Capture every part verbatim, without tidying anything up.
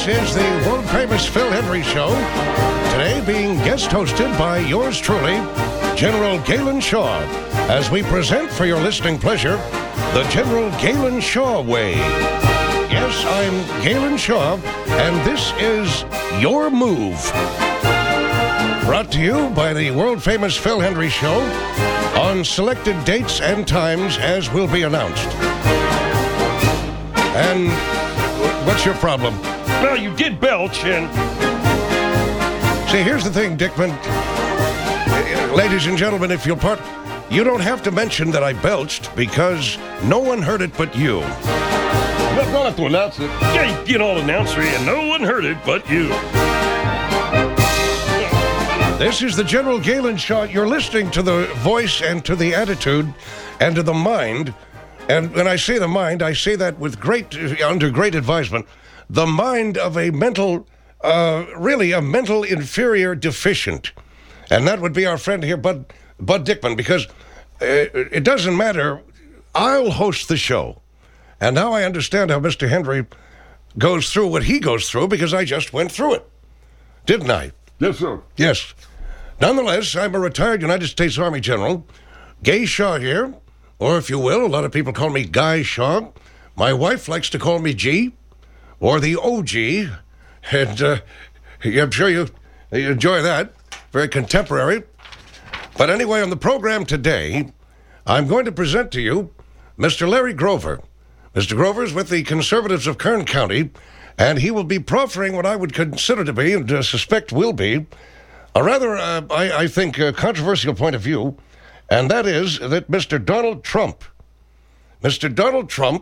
This is the world-famous Phil Hendrie Show, today being guest hosted by yours truly, General Galen Shaw, as we present for your listening pleasure, the General Galen Shaw Way. Yes, I'm Galen Shaw, and this is Your Move. Brought to you by the world-famous Phil Hendrie Show on selected dates and times as will be announced. And what's your problem? Well, you did belch, and... See, here's the thing, Dickman. Ladies and gentlemen, if you'll part... You don't have to mention that I belched because no one heard it but you. You don't have to announce it. Yeah, you get all announcer, and no one heard it but you. This is the General Galen Shaw. You're listening to the voice and to the attitude and to the mind. And when I say the mind, I say that with great, under great advisement. The mind of a mental, uh, really a mental inferior deficient. And that would be our friend here, Bud, Bud Dickman, because uh, it doesn't matter. I'll host the show. And now I understand how Mister Hendrie goes through what he goes through because I just went through it. Didn't I? Yes, sir. Yes. Nonetheless, I'm a retired United States Army general. Gay Shaw here, or if you will, a lot of people call me Guy Shaw. My wife likes to call me G, or the O G, and uh, I'm sure you, you enjoy that. Very contemporary. But anyway, on the program today, I'm going to present to you Mister Larry Grover. Mister Grover's with the Conservatives of Kern County, and he will be proffering what I would consider to be, and uh, suspect will be, a rather, uh, I, I think, uh, controversial point of view, and that is that Mister Donald Trump, Mister Donald Trump,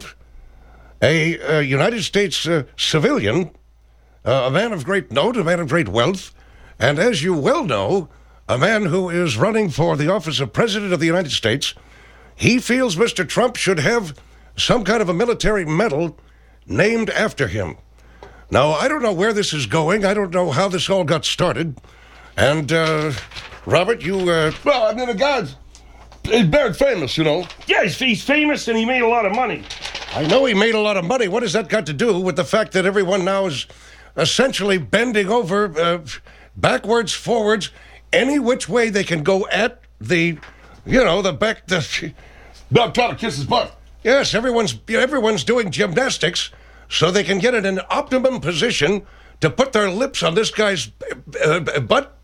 a, a United States uh, civilian, uh, a man of great note, a man of great wealth, and as you well know, a man who is running for the office of President of the United States, he feels Mister Trump should have some kind of a military medal named after him. Now, I don't know where this is going. I don't know how this all got started. And, uh, Robert, you, uh... Well, I mean, the guy's... He's very famous, you know. Yeah, he's, he's famous, and he made a lot of money. I know he made a lot of money. What has that got to do with the fact that everyone now is essentially bending over, uh, backwards, forwards, any which way they can go at the, you know, the back... The... Not trying to kiss his butt. Yes, everyone's everyone's doing gymnastics so they can get in an optimum position to put their lips on this guy's uh, butt.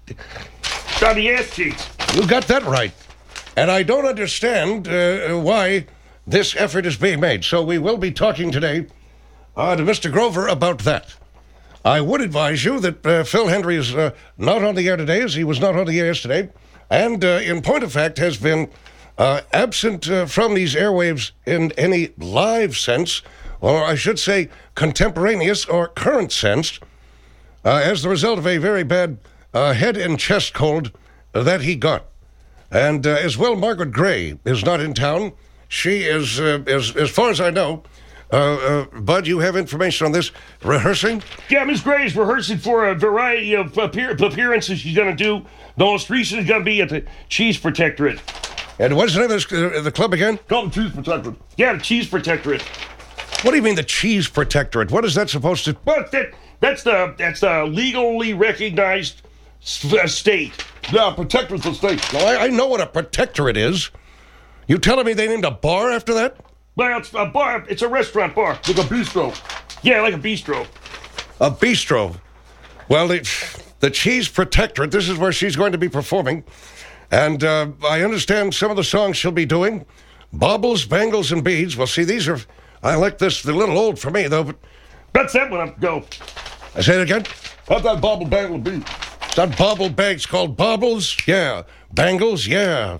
On the ass cheeks. You got that right. And I don't understand uh, why this effort is being made. So we will be talking today uh, to Mister Grover about that. I would advise you that uh, Phil Hendrie is uh, not on the air today, as he was not on the air yesterday, and uh, in point of fact has been Uh, absent uh, from these airwaves in any live sense, or I should say contemporaneous or current sense, uh, as the result of a very bad uh, head and chest cold that he got. And uh, as well, Margaret Gray is not in town. She is, uh, as, as far as I know, uh, uh, Bud, you have information on this, rehearsing? Yeah, Miss Gray is rehearsing for a variety of appear- appearances she's going to do. The most recent is going to be at the Cheese Protectorate. And what's the name of this, uh, the club again? Call the Cheese Protectorate. Yeah, the Cheese Protectorate. What do you mean the Cheese Protectorate? What is that supposed to... Well, that, that's the that's the legally recognized s- uh, state. Yeah, Protectorate's a state. No, I, I know what a protectorate is. You telling me they named a bar after that? Well, it's a bar. It's a restaurant bar. Like a bistro. Yeah, like a bistro. A bistro. Well, the, the Cheese Protectorate, this is where she's going to be performing. And uh, I understand some of the songs she'll be doing. Baubles, Bangles, and Beads. Well, see, these are... I like this. They're a little old for me, though, but... That's that one. Go. I say it again? How's that bobble bangle be? It's not bauble bags called baubles? Yeah. Bangles? Yeah.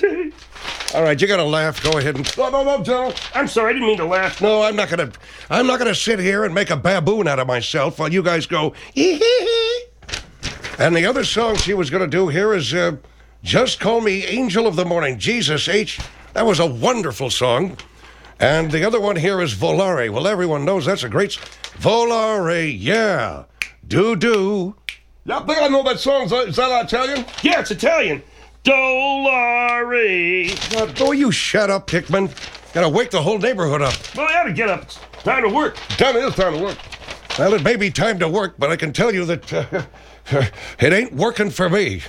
All right, you got to laugh. Go ahead and... No, no, no, General. I'm sorry. I didn't mean to laugh. No, I'm not going to... I'm not going to sit here and make a baboon out of myself while you guys go... Ee-hee-hee. And the other song she was going to do here is... Uh, Just Call Me Angel of the Morning. Jesus H. That was a wonderful song. And the other one here is Volare. Well, everyone knows that's a great... Volare, yeah. Do-do. Yeah, I think I know that song. Is that, is that Italian? Yeah, it's Italian. Dolare. Uh, oh, you shut up, Hickman. Gotta wake the whole neighborhood up. Well, I gotta get up. It's time to work. Time it is time to work. Well, it may be time to work, but I can tell you that uh, it ain't working for me.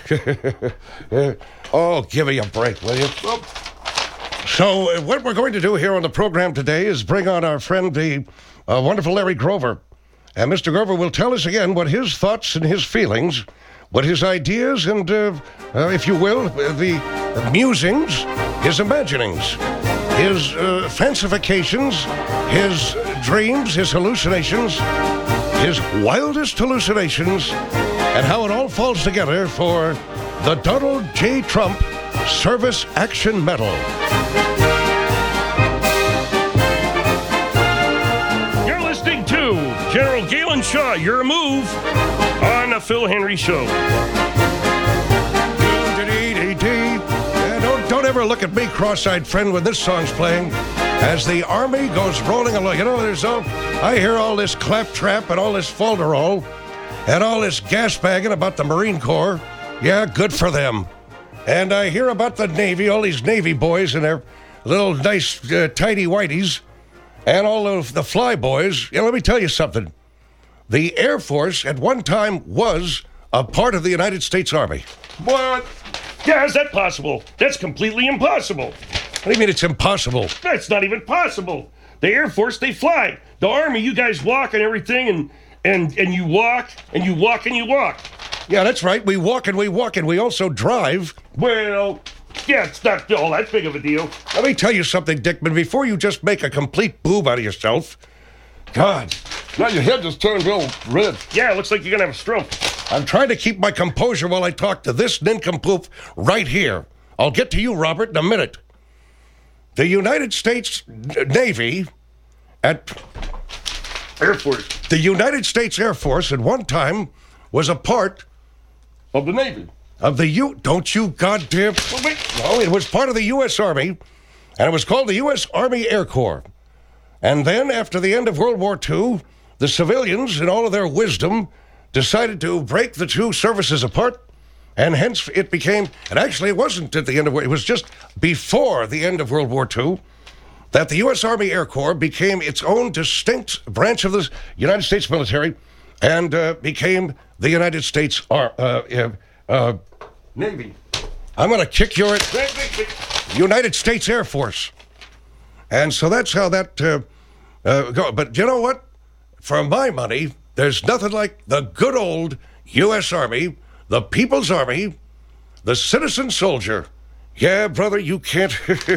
Oh, give me a break, will you? So, uh, what we're going to do here on the program today is bring on our friend, the uh, wonderful Larry Grover. And Mister Grover will tell us again what his thoughts and his feelings, what his ideas and, uh, uh, if you will, the musings, his imaginings, his uh, fancifications, his dreams, his hallucinations, his wildest hallucinations, and how it all falls together for the Donald J. Trump Service Action Medal. You're listening to General Galen Shaw, Your Move, on the Phil Henry Show. Don't, don't ever look at me, cross-eyed friend, when this song's playing. As the Army goes rolling along, you know, there's all, I hear all this claptrap and all this falderall and all this gas bagging about the Marine Corps. Yeah, good for them. And I hear about the Navy, all these Navy boys and their little nice uh, tidy whiteys and all of the fly boys. Yeah, let me tell you something. The Air Force at one time was a part of the United States Army. What? Yeah, how's that possible? That's completely impossible. What do you mean it's impossible? That's not even possible. The Air Force, they fly. The Army, you guys walk and everything, and and and you walk, and you walk, and you walk. Yeah, that's right. We walk and we walk and we also drive. Well, yeah, it's not all that big of a deal. Let me tell you something, Dickman, before you just make a complete boob out of yourself. God, Now your head just turned real red. Yeah, it looks like you're gonna have a stroke. I'm trying to keep my composure while I talk to this nincompoop right here. I'll get to you, Robert, in a minute. The United States Navy at... Air Force. The United States Air Force at one time was a part... Of the Navy. Of the U... Don't you goddamn... Well, wait. No, it was part of the U S Army, and it was called the U S Army Air Corps. And then, after the end of World War Two, the civilians, in all of their wisdom, decided to break the two services apart, and hence it became, and actually it wasn't at the end of, it was just before the end of World War Two, that the U S Army Air Corps became its own distinct branch of the United States military, and uh, became the United States Ar- uh, uh, uh, Navy. I'm going to kick your United States Air Force. And so that's how that uh, uh, go. But you know what? For my money, there's nothing like the good old U S Army, the People's Army, the citizen soldier. Yeah, brother, you can't.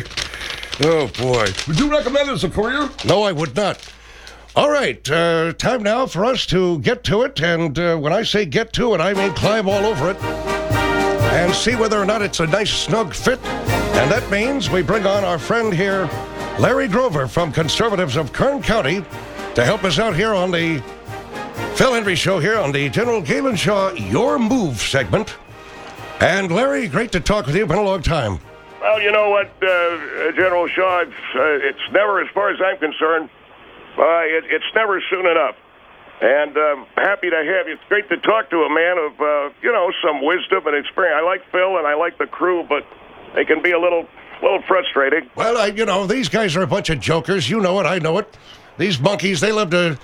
Oh, boy. Would you recommend it as a career? No, I would not. All right, uh, time now for us to get to it. And uh, when I say get to it, I mean climb all over it and see whether or not it's a nice, snug fit. And that means we bring on our friend here, Larry Grover from Conservatives of Kern County, to help us out here on the Phil Henry Show here on the General Galen Shaw Your Move segment. And Larry, great to talk with you. Been a long time. Well, you know what, uh, General Shaw, it's, uh, it's never, as far as I'm concerned, uh, it, it's never soon enough. And um, happy to have you. It's great to talk to a man of, uh, you know, some wisdom and experience. I like Phil and I like the crew, but they can be a little, little frustrating. Well, I, you know, these guys are a bunch of jokers. You know it. I know it. These monkeys, they love to...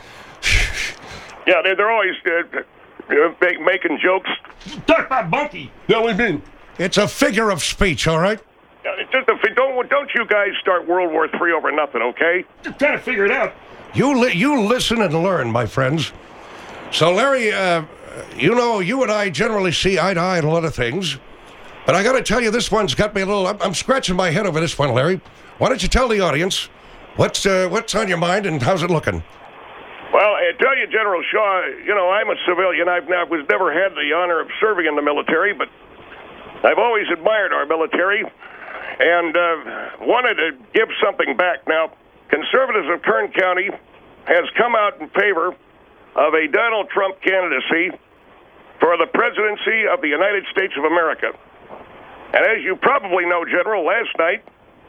Yeah, they're, they're always uh, make, making jokes. Talk about monkey. Yeah, what do you mean? It's a figure of speech, all right? Yeah, it's just a, don't, don't you guys start World War Three over nothing, okay? Just trying to figure it out. You li- you listen and learn, my friends. So, Larry, uh, you know, you and I generally see eye to eye on a lot of things. But I got to tell you, this one's got me a little... I'm, I'm scratching my head over this one, Larry. Why don't you tell the audience what's uh, what's on your mind and how's it looking? Well, I tell you, General Shaw, you know, I'm a civilian. I've I was never had the honor of serving in the military, but I've always admired our military and uh, wanted to give something back. Now, Conservatives of Kern County has come out in favor of a Donald Trump candidacy for the presidency of the United States of America. And as you probably know, General, last night,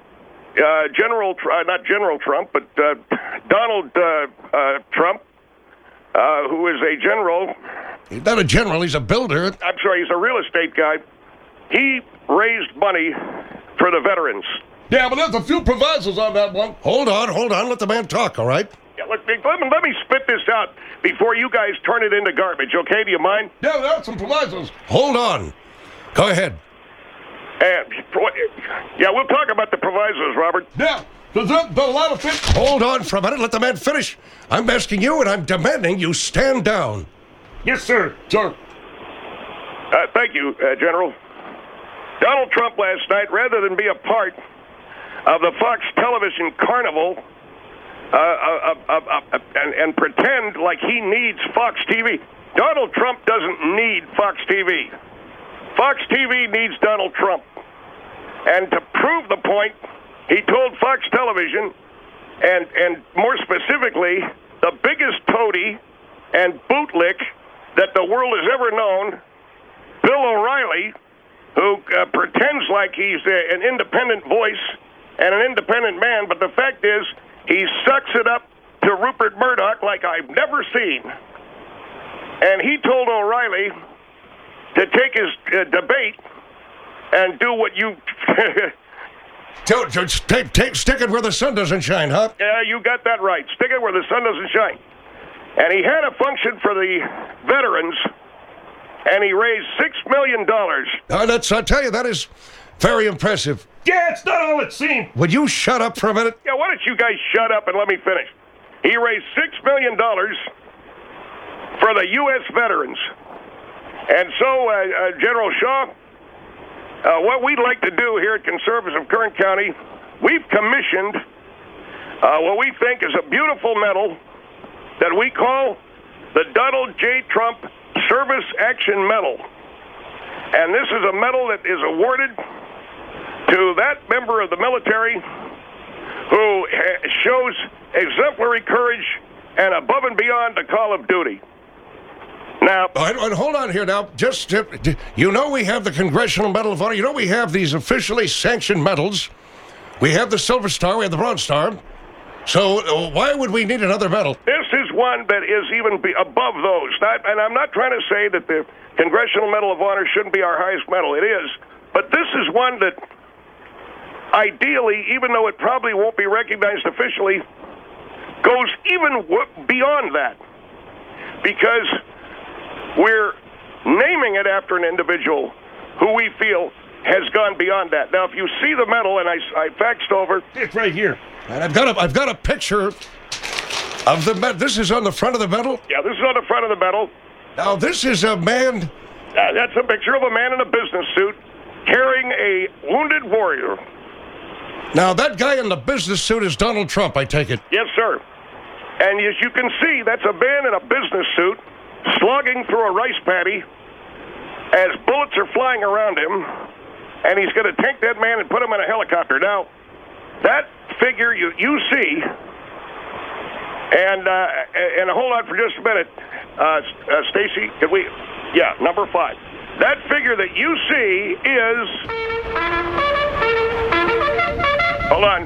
uh, General, uh, not General Trump, but uh, Donald uh, uh, Trump, uh, who is a general. He's not a general, he's a builder. I'm sorry, he's a real estate guy. He raised money for the veterans. Yeah, but there's a few provisos on that one. Hold on, hold on, let the man talk, all right? Yeah, look, let me, let me spit this out before you guys turn it into garbage, okay? Do you mind? Yeah, there are some provisos. Hold on. Go ahead. And, yeah, we'll talk about the provisos, Robert. Yeah, there's a, there's a lot of things. Hold on for a minute. Let the man finish. I'm asking you, and I'm demanding you stand down. Yes, sir. Sir. Uh, thank you, uh, General. Donald Trump last night, rather than be a part of the Fox television carnival uh, uh, uh, uh, uh, and, and pretend like he needs Fox T V, Donald Trump doesn't need Fox T V. Fox T V needs Donald Trump. And to prove the point, he told Fox Television, and, and more specifically, the biggest toady and bootlick that the world has ever known, Bill O'Reilly, who uh, pretends like he's uh, an independent voice and an independent man, but the fact is he sucks it up to Rupert Murdoch like I've never seen. And he told O'Reilly to take his uh, debate and do what you... Don't, just take, take, stick it where the sun doesn't shine, huh? Yeah, you got that right. Stick it where the sun doesn't shine. And he had a function for the veterans, and he raised six million dollars. Uh, that's, I tell you, that is very impressive. Yeah, it's not all it seemed. Would you shut up for a minute? Yeah, why don't you guys shut up and let me finish? He raised six million dollars for the U S veterans. And so, uh, uh, General Shaw, uh, what we'd like to do here at Conservatives of Kern County, we've commissioned uh, what we think is a beautiful medal that we call the Donald J. Trump Service Action Medal. And this is a medal that is awarded to that member of the military who ha- shows exemplary courage and above and beyond the call of duty. Now, All right, all right, hold on here now. Just, uh, d- you know we have the Congressional Medal of Honor. You know we have these officially sanctioned medals. We have the Silver Star. We have the Bronze Star. So uh, why would we need another medal? this is one that is even be above those. Not, and I'm not trying to say that the Congressional Medal of Honor shouldn't be our highest medal. It is. But this is one that, ideally, even though it probably won't be recognized officially, goes even w- beyond that. Because we're naming it after an individual who we feel has gone beyond that. Now, if you see the medal, and I, I faxed over... It's right here. And I've got a, I've got a picture of the medal. This is on the front of the medal. Yeah, this is on the front of the medal. Now, this is a man... Uh, that's a picture of a man in a business suit carrying a wounded warrior. Now, that guy in the business suit is Donald Trump, I take it. Yes, sir. And as you can see, that's a man in a business suit slogging through a rice paddy as bullets are flying around him, and he's going to take that man and put him in a helicopter. Now, that figure you, you see, and uh, and hold on for just a minute, uh, uh, Stacy, can we, yeah, number five. That figure that you see is, hold on,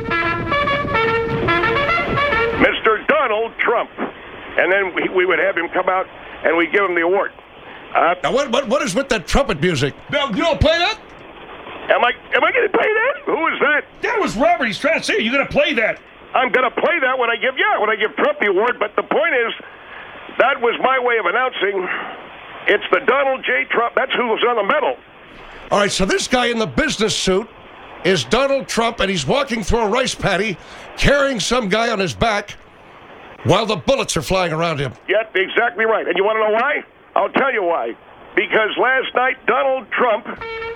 Mister Donald Trump. And then we, we would have him come out and we give him the award. Uh, Now, what, what, what is with that trumpet music? Now, you don't play that? am I am I going to play that? Who is that? That was Robert. He's trying to say, you're going to play that. I'm going to play that when I give, yeah, when I give Trump the award. But the point is, that was my way of announcing it's the Donald J. Trump. That's who was on the medal. All right, so this guy in the business suit is Donald Trump, and he's walking through a rice paddy, carrying some guy on his back, while the bullets are flying around him. Yeah, exactly right. And you want to know why? I'll tell you why. Because last night, Donald Trump...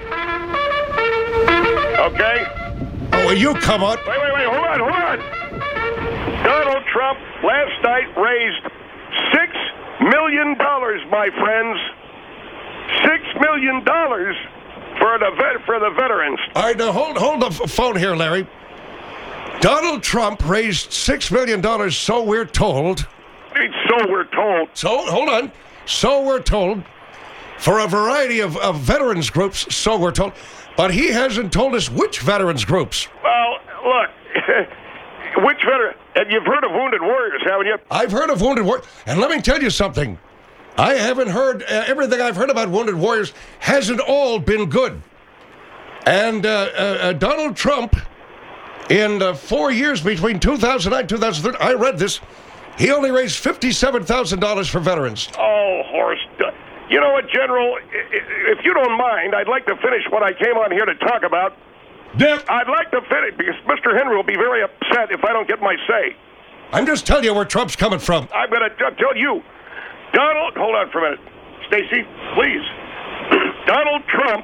Okay? Oh, will you come on? Wait, wait, wait, hold on, hold on. Donald Trump last night raised six million dollars, my friends. Six million dollars for the vet, for the veterans. All right, now hold, hold the f- phone here, Larry. Donald Trump raised six million dollars, so we're told. So we're told. So, hold on. So we're told. For a variety of, of veterans groups, so we're told. But he hasn't told us which veterans groups. Well, look, which veteran? And you've heard of Wounded Warriors, haven't you? I've heard of Wounded Warriors. And let me tell you something. I haven't heard, uh, everything I've heard about Wounded Warriors hasn't all been good. And uh, uh, uh, Donald Trump In uh, four years between two thousand nine and two thousand thirteen, I read this, he only raised fifty-seven thousand dollars for veterans. Oh, Horace. You know what, General? If you don't mind, I'd like to finish what I came on here to talk about. Yep. I'd like to finish because Mister Henry will be very upset if I don't get my say. I'm just telling you where Trump's coming from. I'm going to tell you. Donald, hold on for a minute. Stacy, please. Donald Trump.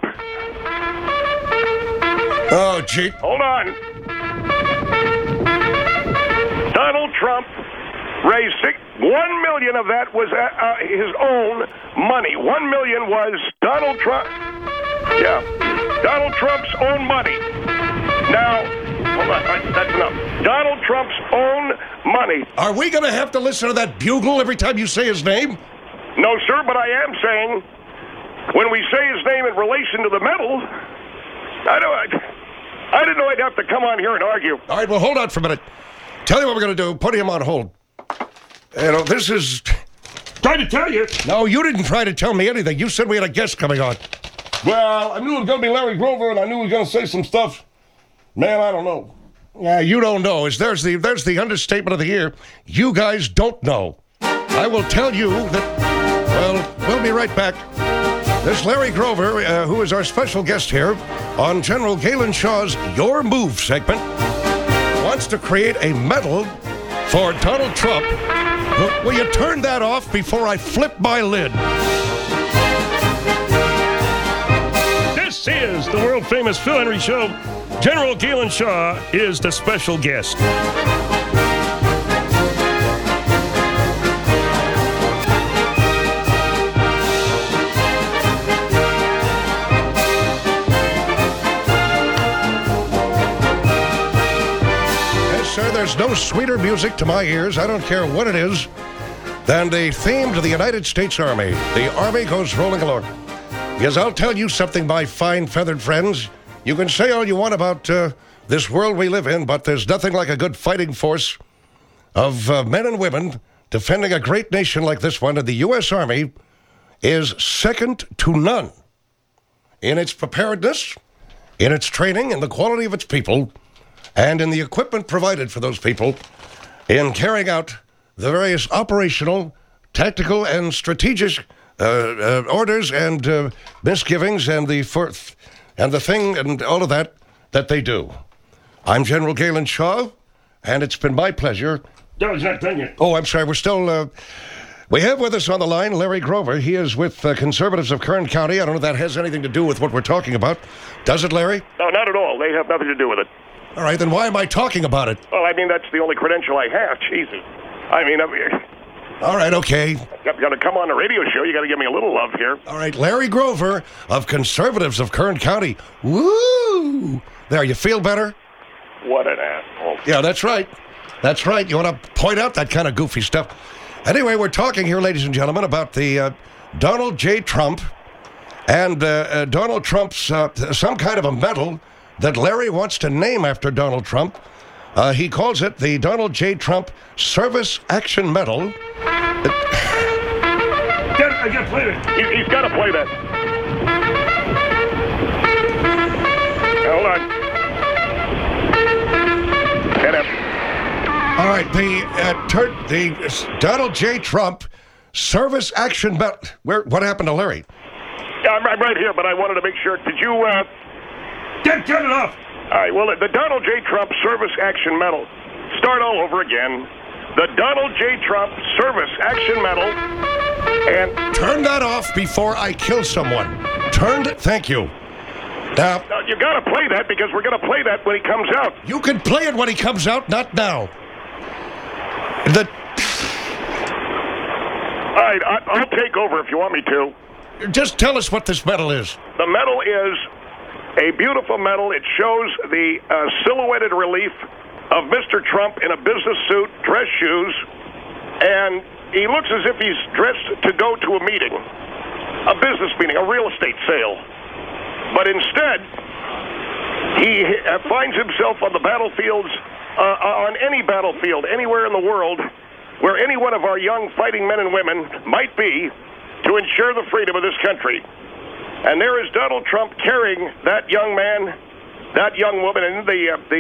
Oh, gee. Hold on. Donald Trump raised six, one million of that was uh, uh, his own money. One million was Donald Trump. Yeah, Donald Trump's own money. Now, hold on, that's enough. Donald Trump's own money. Are we going to have to listen to that bugle every time you say his name? No, sir, but I am saying when we say his name in relation to the medal, I don't. I didn't know I'd have to come on here and argue. All right, well, hold on for a minute. Tell you what we're going to do. Put him on hold. You know, this is... Trying to tell you. No, you didn't try to tell me anything. You said we had a guest coming on. Well, I knew it was going to be Larry Grover, and I knew he was going to say some stuff. Man, I don't know. Yeah, you don't know. Is there's the there's the understatement of the year. You guys don't know. I will tell you that. Well, we'll be right back. This Larry Grover, uh, who is our special guest here on General Galen Shaw's Your Move segment, wants to create a medal for Donald Trump. Will, will you turn that off before I flip my lid? This is the world-famous Phil Henry Show. General Galen Shaw is the special guest. Sir, there's no sweeter music to my ears, I don't care what it is, than the theme to the United States Army. The Army goes rolling along. Because I'll tell you something, my fine feathered friends. You can say all you want about uh, this world we live in, but there's nothing like a good fighting force of uh, men and women defending a great nation like this one. And the U S Army is second to none in its preparedness, in its training, in the quality of its people, and in the equipment provided for those people in carrying out the various operational, tactical, and strategic uh, uh, orders and uh, misgivings and the fourth, and the thing and all of that that they do. I'm General Galen Shaw, and it's been my pleasure. No, he's not done yet. Oh, I'm sorry. We're still... Uh, we have with us on the line Larry Grover. He is with uh, Conservatives of Kern County. I don't know if that has anything to do with what we're talking about. Does it, Larry? No, not at all. They have nothing to do with it. All right, then why am I talking about it? Well, I mean, that's the only credential I have. Jesus. I mean, I mean All right, okay. I've got to come on the radio show. You got to give me a little love here. All right, Larry Grover of Conservatives of Kern County. Woo! There, you feel better? What an asshole. Yeah, that's right. That's right. You want to point out that kind of goofy stuff. Anyway, we're talking here, ladies and gentlemen, about the uh, Donald J. Trump and uh, uh, Donald Trump's uh, some kind of a medal that Larry wants to name after Donald Trump. Uh, he calls it the Donald J. Trump Service Action Medal. I got to play that. He, he's got to play that. Hold on. Get him. All right, the uh, tur- the Donald J. Trump Service Action Medal. Where? What happened to Larry? Yeah, I'm, I'm right here, but I wanted to make sure. Did you... Uh... Get, get it off. All right, well, the Donald J. Trump Service Action Medal. Start all over again. The Donald J. Trump Service Action Medal. And... Turn that off before I kill someone. Turned it. Thank you. Now... Uh, you got to play that because we're going to play that when he comes out. You can play it when he comes out, not now. The... All right, I, I'll take over if you want me to. Just tell us what this medal is. The medal is... a beautiful medal. It shows the uh, silhouetted relief of Mister Trump in a business suit, dress shoes, and he looks as if he's dressed to go to a meeting, a business meeting, a real estate sale. But instead, he uh, finds himself on the battlefields, uh, on any battlefield, anywhere in the world, where any one of our young fighting men and women might be to ensure the freedom of this country. And there is Donald Trump carrying that young man, that young woman, and the uh, the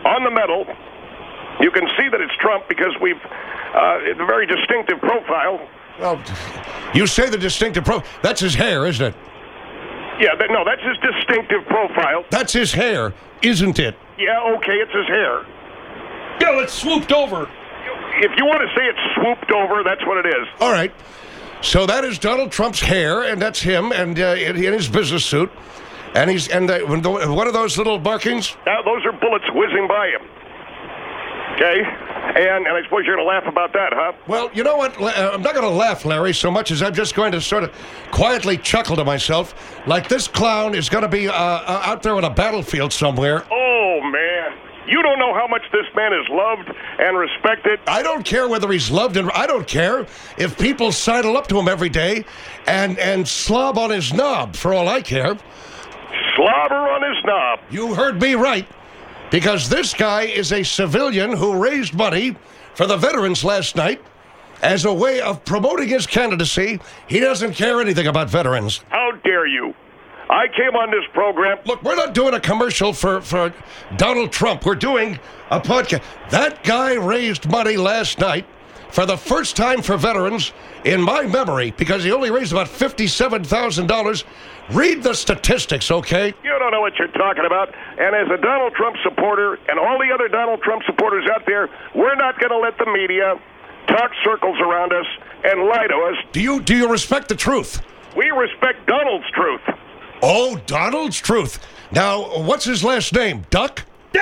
on the medal, you can see that it's Trump because we've uh, it's a very distinctive profile. Well, you say the distinctive pro... That's his hair, isn't it? Yeah, that, no, that's his distinctive profile. That's his hair, isn't it? Yeah, okay, it's his hair. Yeah, it's swooped over. If you want to say it's swooped over, that's what it is. All right. So that is Donald Trump's hair, and that's him, and uh, in, in his business suit, and he's and the, one of those little markings. Now, those are bullets whizzing by him. Okay, and and I suppose you're going to laugh about that, huh? Well, you know what? I'm not going to laugh, Larry, so much as I'm just going to sort of quietly chuckle to myself, like this clown is going to be uh, uh, out there on a battlefield somewhere. Oh man. You don't know how much this man is loved and respected. I don't care whether he's loved, and I don't care if people sidle up to him every day and, and slob on his knob, for all I care. Slobber on his knob. You heard me right, because this guy is a civilian who raised money for the veterans last night as a way of promoting his candidacy. He doesn't care anything about veterans. How dare you? I came on this program. Look, we're not doing a commercial for, for Donald Trump. We're doing a podcast. That guy raised money last night for the first time for veterans in my memory, because he only raised about fifty-seven thousand dollars. Read the statistics, okay? You don't know what you're talking about. And as a Donald Trump supporter and all the other Donald Trump supporters out there, we're not going to let the media talk circles around us and lie to us. Do you do you respect the truth? We respect Donald's truth. Oh, Donald's truth. Now, what's his last name? Duck? You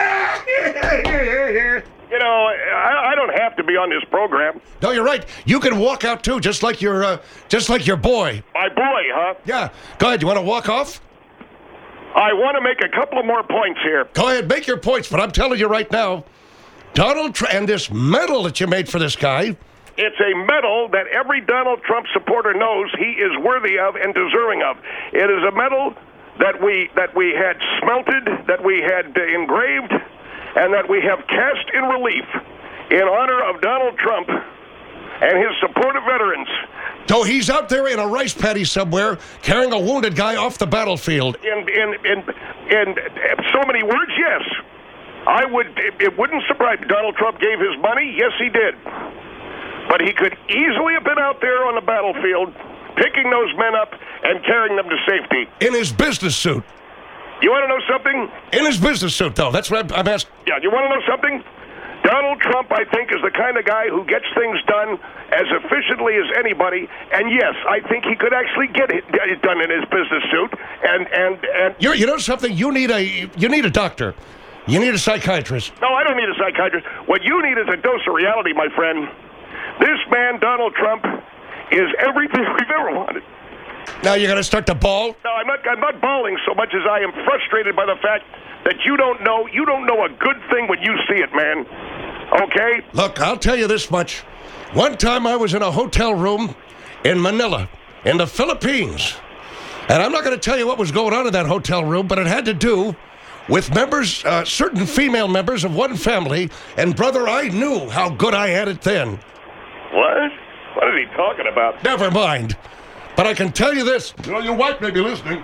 know, I, I don't have to be on this program. No, you're right. You can walk out too, just like your, uh, just like your boy. My boy, huh? Yeah. Go ahead. You want to walk off? I want to make a couple of more points here. Go ahead, make your points. But I'm telling you right now, Donald Trump and this medal that you made for this guy. It's a medal that every Donald Trump supporter knows he is worthy of and deserving of. It is a medal that we that we had smelted, that we had uh, engraved, and that we have cast in relief in honor of Donald Trump and his support of veterans. So he's out there in a rice paddy somewhere carrying a wounded guy off the battlefield. In in in in so many words, yes. I would. It wouldn't surprise me. Donald Trump gave his money. Yes, he did. But he could easily have been out there on the battlefield, picking those men up and carrying them to safety. In his business suit. You want to know something? In his business suit, though. That's what I'm, I'm asking. Yeah, you want to know something? Donald Trump, I think, is the kind of guy who gets things done as efficiently as anybody. And yes, I think he could actually get it, get it done in his business suit. And and and You're, you know something? You need a you need a doctor. You need a psychiatrist. No, I don't need a psychiatrist. What you need is a dose of reality, my friend. This man, Donald Trump, is everything we've ever wanted. Now you're going to start to bawl? No, I'm not. I'm not bawling so much as I am frustrated by the fact that you don't know. You don't know a good thing when you see it, man. Okay? Look, I'll tell you this much. One time I was in a hotel room in Manila, in the Philippines, and I'm not going to tell you what was going on in that hotel room, but it had to do with members, uh, certain female members of one family, and brother, I knew how good I had it then. What? What is he talking about? Never mind. But I can tell you this. You know, your wife may be listening.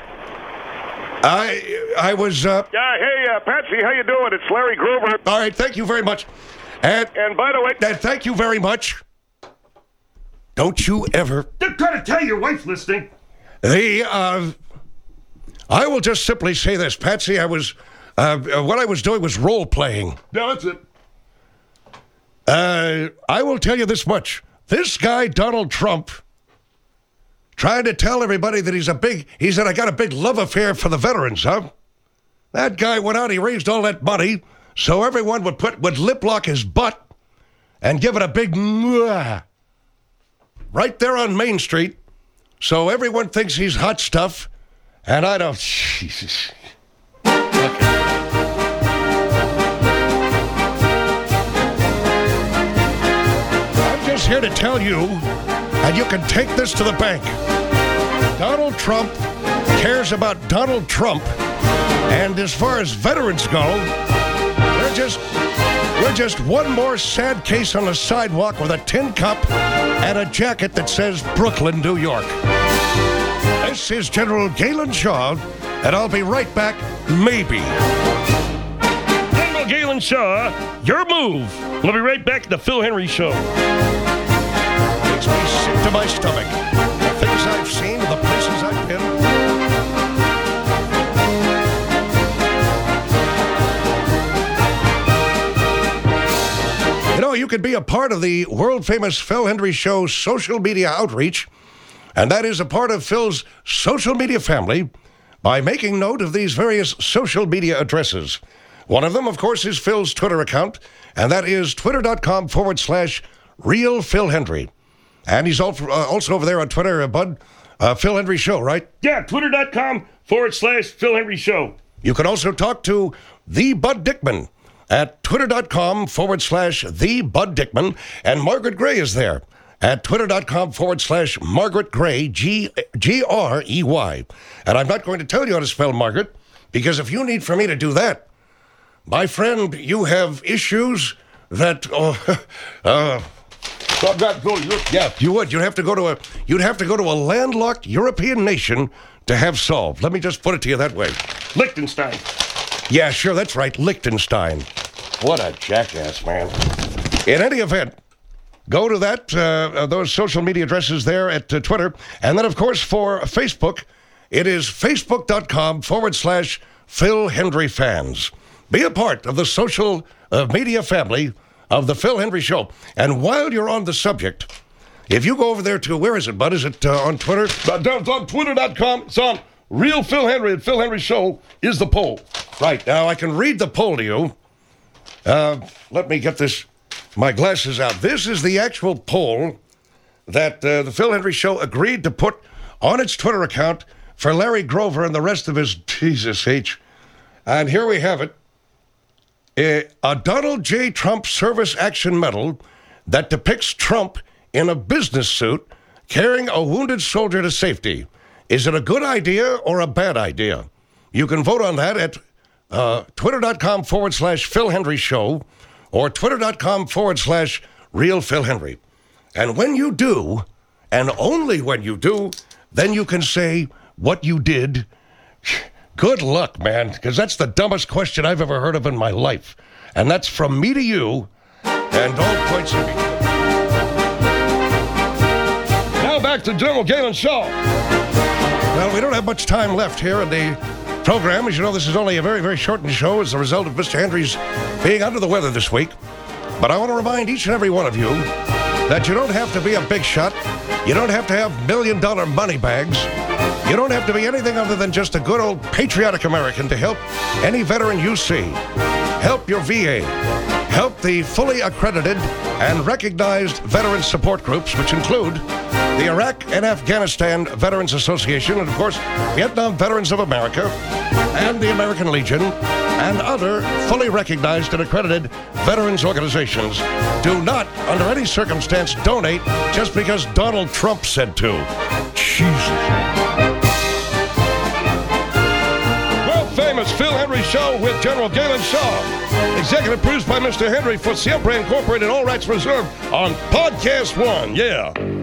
I I was... Uh, Yeah, hey, uh, Patsy, how you doing? It's Larry Grover. all right, thank you very much. And, And by the way... and thank you very much. Don't you ever... They're trying to tell your wife listening. The, uh... I will just simply say this. Patsy, I was... Uh, what I was doing was role-playing. Yeah, that's it. Uh, I will tell you this much. This guy, Donald Trump, trying to tell everybody that he's a big, he said, I got a big love affair for the veterans, huh? That guy went out, he raised all that money, so everyone would put, would lip lock his butt and give it a big mwah right there on Main Street. So everyone thinks he's hot stuff, and I don't, Jesus. Here to tell you, and you can take this to the bank. Donald Trump cares about Donald Trump, and as far as veterans go, we're just we're just one more sad case on the sidewalk with a tin cup and a jacket that says Brooklyn, New York. This is General Galen Shaw, and I'll be right back, maybe. General General Galen Shaw, your move. We'll be right back at the Phil Hendrie Show. Makes me sick to my stomach. The things I've seen, the places I've been. You know, you could be a part of the world-famous Phil Hendrie Show's social media outreach, and that is a part of Phil's social media family by making note of these various social media addresses. One of them, of course, is Phil's Twitter account, and that is twitter.com forward slash real Phil Hendrie. And he's also, uh, also over there on Twitter, uh, Bud, uh, Phil Hendrie Show, right? Yeah, twitter.com forward slash Phil Hendrie Show. You can also talk to the Bud Dickman at twitter.com forward slash the Bud Dickman. And Margaret Gray is there at twitter.com forward slash Margaret Gray, G R E Y. And I'm not going to tell you how to spell Margaret, because if you need for me to do that, my friend, you have issues that, oh, uh, So I've got to go to Europe. yeah, you would. You'd have to go to a, you'd have to go to a landlocked European nation to have solved. Let me just put it to you that way. Liechtenstein. Yeah, sure, that's right, Liechtenstein. What a jackass, man. In any event, go to that, uh, those social media addresses there at uh, Twitter. And then, of course, for Facebook, it is facebook.com forward slash Phil Hendrie fans. Be a part of the social uh, media family of the Phil Hendrie Show. And while you're on the subject, if you go over there to, where is it, Bud? Is it uh, on Twitter? But down- It's on twitter dot com. It's on Real Phil Hendrie, and Phil Hendrie Show is the poll. Right, now I can read the poll to you. Uh, let me get this, my glasses out. This is the actual poll that uh, the Phil Hendrie Show agreed to put on its Twitter account for Larry Grover and the rest of his, Jesus H. And here we have it. A, a Donald J. Trump Service Action Medal that depicts Trump in a business suit carrying a wounded soldier to safety. Is it a good idea or a bad idea? You can vote on that at uh, twitter.com forward slash Phil Hendrie Show or twitter.com forward slash Real Phil Hendrie. And when you do, and only when you do, then you can say what you did. Good luck, man, because that's the dumbest question I've ever heard of in my life. And that's from me to you, and all points of view. Now back to General Galen Shaw. Well, we don't have much time left here in the program. As you know, this is only a very, very shortened show as a result of Mister Hendrie's being under the weather this week. But I want to remind each and every one of you that you don't have to be a big shot. You don't have to have million-dollar money bags. You don't have to be anything other than just a good old patriotic American to help any veteran you see. Help your V A. Help the fully accredited and recognized veteran support groups, which include the Iraq and Afghanistan Veterans Association, and of course, Vietnam Veterans of America, and the American Legion, and other fully recognized and accredited veterans organizations. Do not, under any circumstance, donate just because Donald Trump said to. Jesus. Famous Phil Hendrie Show with General Galen Shaw. Executive produced by Mister Hendrie for Siempre Incorporated, all rights reserved on Podcast One. Yeah.